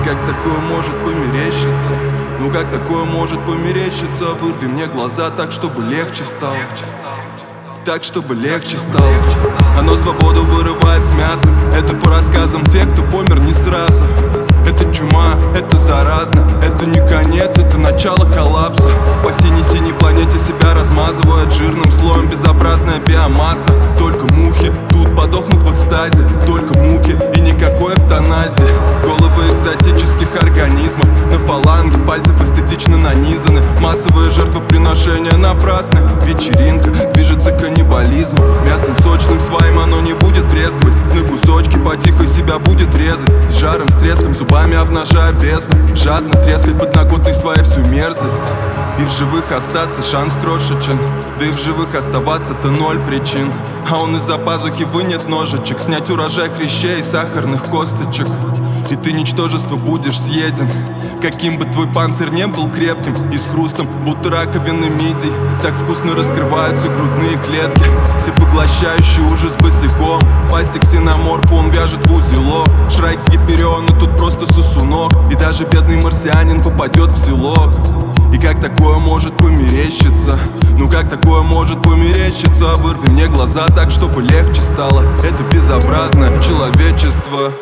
Как такое может померещиться? Ну как такое может померещиться? Вырви мне глаза так, чтобы легче стало. Так, чтобы легче стало. Оно свободу вырывает с мясом. Это по рассказам тех, кто помер не сразу. Это чума, это заразно. Это не конец, это начало коллапса. По синей-синей планете себя размазывает жирным слоем безобразная биомасса. Только мухи тут подохнут в экстазе. Только муки и никакой эвтаназии. Головы экзотических организмов на фаланге пальцев эстетично нанизаны. Массовые жертвоприношения напрасны. Вечеринка движется к каннибализму. Мясом сочным своим оно не будет брезговать. На кусочки потихо себя будет резать. С жаром, с треском, зубами обнажая бездну. Жадно трескать подноготной своей всю мерзость. И в живых остаться шанс крошечен. Да и в живых оставаться-то ноль причин. А он из-за пазухи вынет ножичек. Снять урожай хрящей и сахарных косточек. И ты, ничтожество, будешь съеден. Каким бы твой панцирь не был крепким. И с хрустом, будто раковины мидий. Так вкусно раскрываются грудные клетки. Всепоглощающий ужас босиком. Пастик ксеноморфа он вяжет в узелок. Шрайк с Гипериона тут просто сосунок. И даже бедный марсианин попадет в селок. И как такое может померещиться? Ну как такое может померещиться? Вырви мне глаза так, чтобы легче стало. Это безобразное человечество.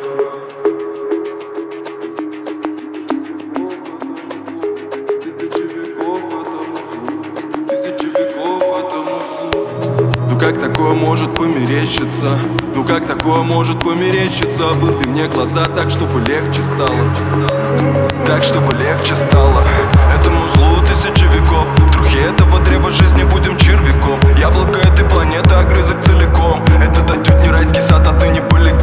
Ну как такое может померещиться? Ну как такое может померещиться? Вырви мне глаза так, чтобы легче стало. Так, чтобы легче стало. Этому злу тысячи веков. В трухе этого древа жизни будем червяком. Яблоко этой планеты, огрызок целиком. Этот отнюдь не райский сад, отныне полигон.